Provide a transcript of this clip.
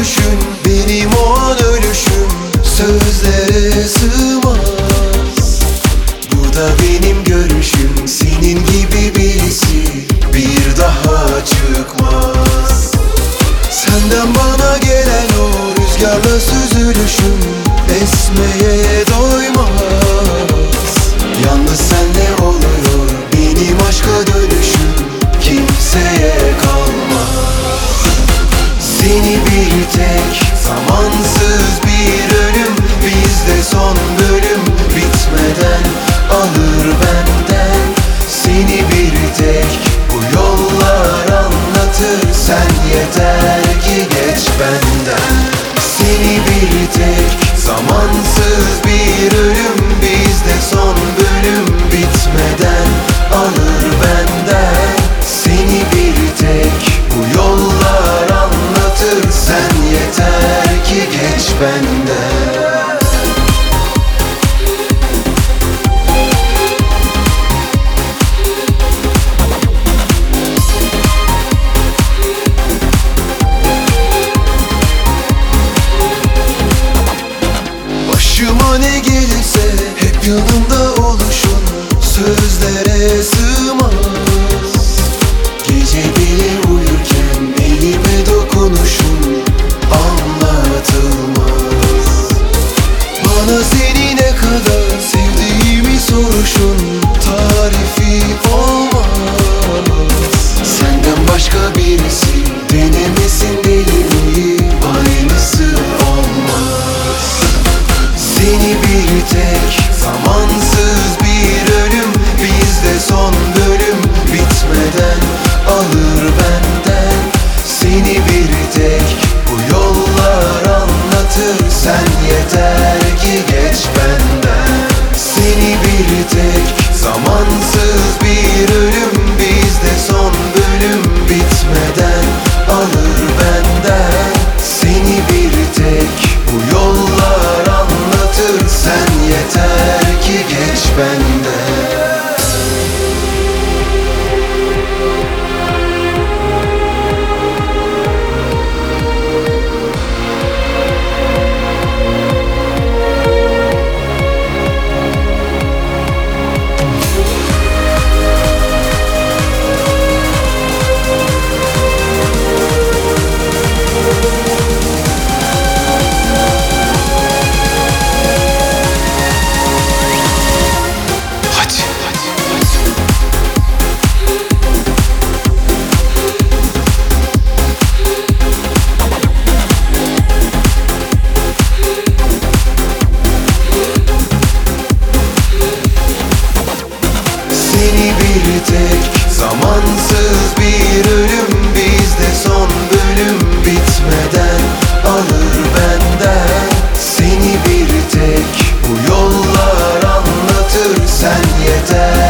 gülüşün benim o an ölüşüm, sözlere sığmaz. Bu da benim görüşüm, senin gibi birisi bir daha çıkmaz. Senden bana gelen o rüzgarla süzülüşüm esmeye doymaz. Yalnız senle oluyor benim aşka dönüşüm, kimseye kalmaz. Seni bir tek zamansız bir ölüm, bizde son bölüm bitmeden alır benden. Seni bir tek bu yollar anlatır, sen yeter ki geç benden. Seni bir tek zamansız bir ölüm, bizde son bölüm bitmeden alır benden. Seni bir tek bu yollar anlatır, sen yeter ki geç benden. Başıma ne gelirse hep yanımda oluşun, sözlere sığmaz. Gece bile uyurken elime dokunuşun anlatılmaz. Bana seni ne kadar sevdiğimi soruşun tarifi olmaz. Senden başka birisi denemesin deliliği, aynısı olmaz. Seni bir tek zamansız bir ölüm, bizde son bölüm bitmeden alır benden. Seni bir tek bu yollar anlatır, sen yeter ki geç benden. Seni bir tek zamansız bir ölüm, bizde son bölüm bitmeden alır benden. Seni bir tek bu yollar anlatır, sen yeter ki geç benden. Seni bir tek zamansız bir ölüm, bizde son bölüm bitmeden alır benden. Seni bir tek bu yollar anlatır, sen yeter